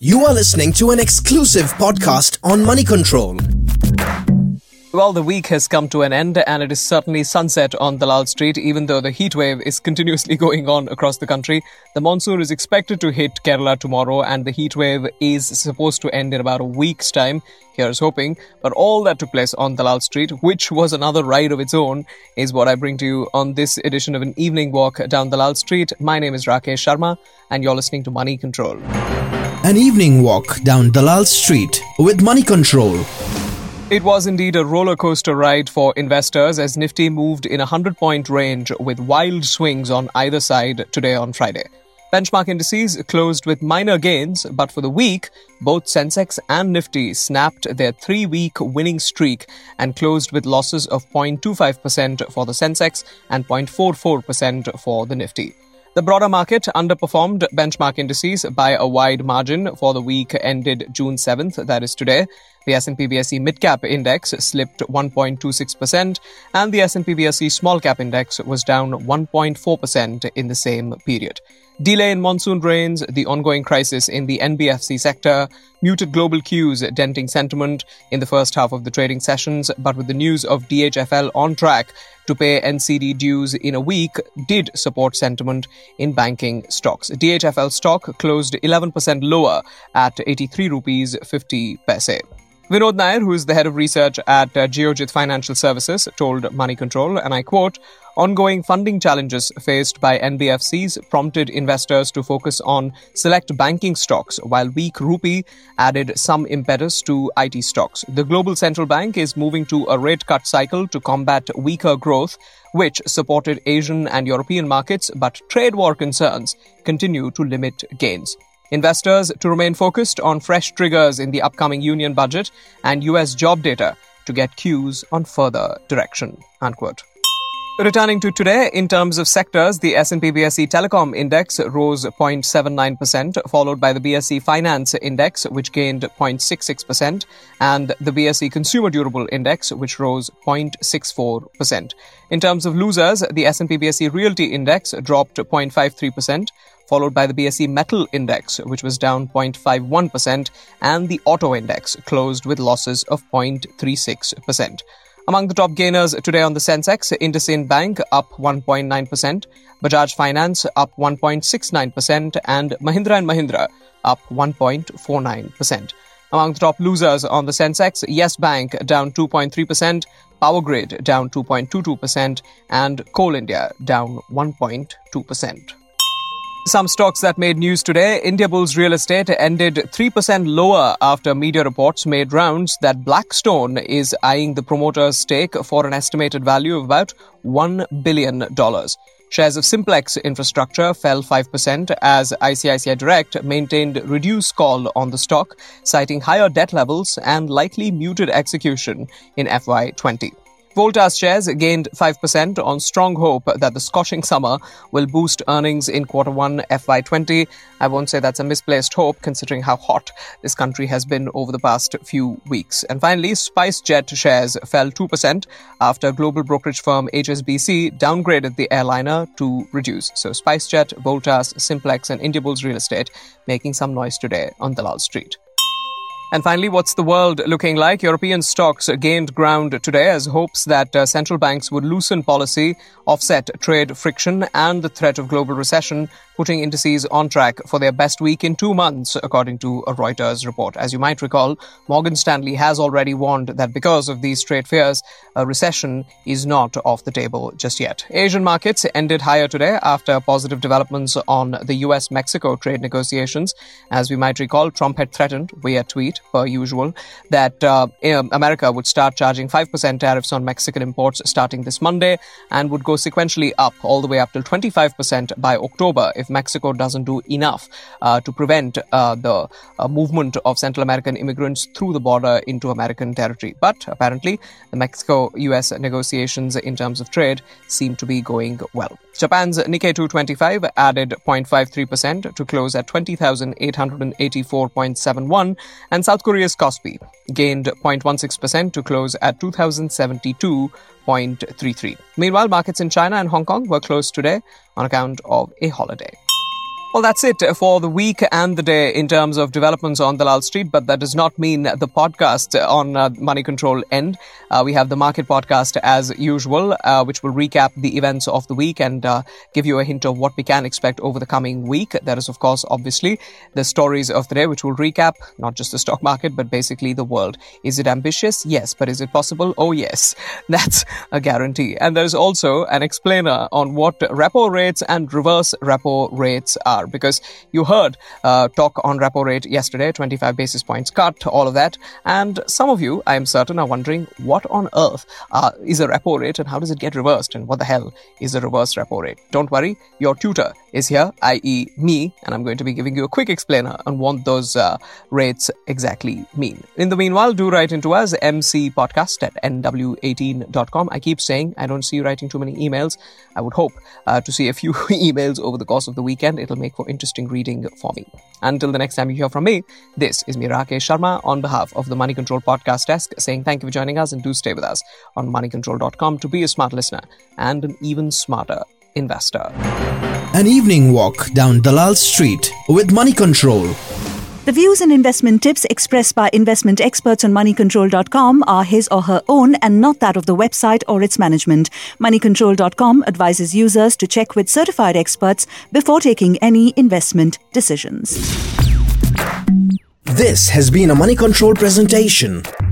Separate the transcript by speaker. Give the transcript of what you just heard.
Speaker 1: You are listening to an exclusive podcast on Money Control.
Speaker 2: Well, the week has come to an end and it is certainly sunset on Dalal Street, even though the heat wave is continuously going on across the country. The monsoon is expected to hit Kerala tomorrow and the heat wave is supposed to end in about a week's time. Here's hoping. But all that took place on Dalal Street, which was another ride of its own, is what I bring to you on this edition of an evening walk down Dalal Street. My name is Rakesh Sharma and you're listening to Money Control.
Speaker 1: An evening walk down Dalal Street with Money Control.
Speaker 2: It was indeed a roller coaster ride for investors as Nifty moved in a 100-point range with wild swings on either side today on Friday. Benchmark indices closed with minor gains, but for the week, both Sensex and Nifty snapped their 3-week winning streak and closed with losses of 0.25% for the Sensex and 0.44% for the Nifty. The broader market underperformed benchmark indices by a wide margin for the week ended June 7th, that is today. The S&P BSE Mid-Cap Index slipped 1.26% and the S&P BSE Small Cap Index was down 1.4% in the same period. Delay in monsoon rains, the ongoing crisis in the NBFC sector, muted global cues denting sentiment in the first half of the trading sessions, but with the news of DHFL on track to pay NCD dues in a week did support sentiment in banking stocks. DHFL stock closed 11% lower at 83 rupees 50 paise. Vinod Nair, who is the head of research at Geojit Financial Services, told Money Control, and I quote, "Ongoing funding challenges faced by NBFCs prompted investors to focus on select banking stocks, while weak rupee added some impetus to IT stocks. The global central bank is moving to a rate cut cycle to combat weaker growth, which supported Asian and European markets, but trade war concerns continue to limit gains. Investors to remain focused on fresh triggers in the upcoming union budget and US job data to get cues on further direction." Unquote. Returning to today, in terms of sectors, the S&P BSE Telecom Index rose 0.79%, followed by the BSE Finance Index, which gained 0.66%, and the BSE Consumer Durable Index, which rose 0.64%. In terms of losers, the S&P BSE Realty Index dropped 0.53%, followed by the BSE Metal Index, which was down 0.51%, and the Auto Index closed with losses of 0.36%. Among the top gainers today on the Sensex, IndusInd Bank up 1.9%, Bajaj Finance up 1.69%, and Mahindra & Mahindra up 1.49%. Among the top losers on the Sensex, Yes Bank down 2.3%, Power Grid down 2.22%, and Coal India down 1.2%. Some stocks that made news today. Indiabulls Real Estate ended 3% lower after media reports made rounds that Blackstone is eyeing the promoter's stake for an estimated value of about $1 billion. Shares of Simplex Infrastructure fell 5% as ICICI Direct maintained reduced call on the stock, citing higher debt levels and likely muted execution in FY20. Voltas shares gained 5% on strong hope that the scorching summer will boost earnings in Q1 FY20. I won't say that's a misplaced hope considering how hot this country has been over the past few weeks. And finally, SpiceJet shares fell 2% after global brokerage firm HSBC downgraded the airliner to reduce. So SpiceJet, Voltas, Simplex and Indiabulls Real Estate making some noise today on Dalal Street. And finally, what's the world looking like? European stocks gained ground today as hopes that central banks would loosen policy, offset trade friction and the threat of global recession, putting indices on track for their best week in 2 months, according to a Reuters report. As you might recall, Morgan Stanley has already warned that because of these trade fears, a recession is not off the table just yet. Asian markets ended higher today after positive developments on the US-Mexico trade negotiations. As we might recall, Trump had threatened via tweet, per usual, that America would start charging 5% tariffs on Mexican imports starting this Monday and would go sequentially up all the way up till 25% by October if Mexico doesn't do enough to prevent the movement of Central American immigrants through the border into American territory. But apparently, the Mexico-US negotiations in terms of trade seem to be going well. Japan's Nikkei 225 added 0.53% to close at 20,884.71, and South Korea's Kospi gained 0.16% to close at 2,072.33. Meanwhile, markets in China and Hong Kong were closed today on account of a holiday. Well, that's it for the week and the day in terms of developments on Dalal Street, but that does not mean the podcast on Money Control end. We have the Market Podcast as usual, which will recap the events of the week and give you a hint of what we can expect over the coming week. That is, of course, obviously, the stories of the day, which will recap not just the stock market, but basically the world. Is it ambitious? Yes. But is it possible? Oh, yes. That's a guarantee. And there's also an explainer on what repo rates and reverse repo rates are. Because you heard talk on repo rate yesterday, 25 basis points cut, all of that. And some of you, I am certain, are wondering what on earth is a repo rate and how does it get reversed? And what the hell is a reverse repo rate? Don't worry, your tutor is here, i.e. me, and I'm going to be giving you a quick explainer on what those rates exactly mean. In the meanwhile, do write into us, mcpodcast@nw18.com. I keep saying I don't see you writing too many emails. I would hope to see a few emails over the course of the weekend. It'll make for interesting reading for me. Until the next time you hear from me, this is me, Rakesh Sharma, on behalf of the Money Control Podcast Desk, saying thank you for joining us and do stay with us on moneycontrol.com to be a smart listener and an even smarter investor.
Speaker 1: An evening walk down Dalal Street with Money Control.
Speaker 3: The views and investment tips expressed by investment experts on moneycontrol.com are his or her own and not that of the website or its management. Moneycontrol.com advises users to check with certified experts before taking any investment decisions.
Speaker 1: This has been a Money Control presentation.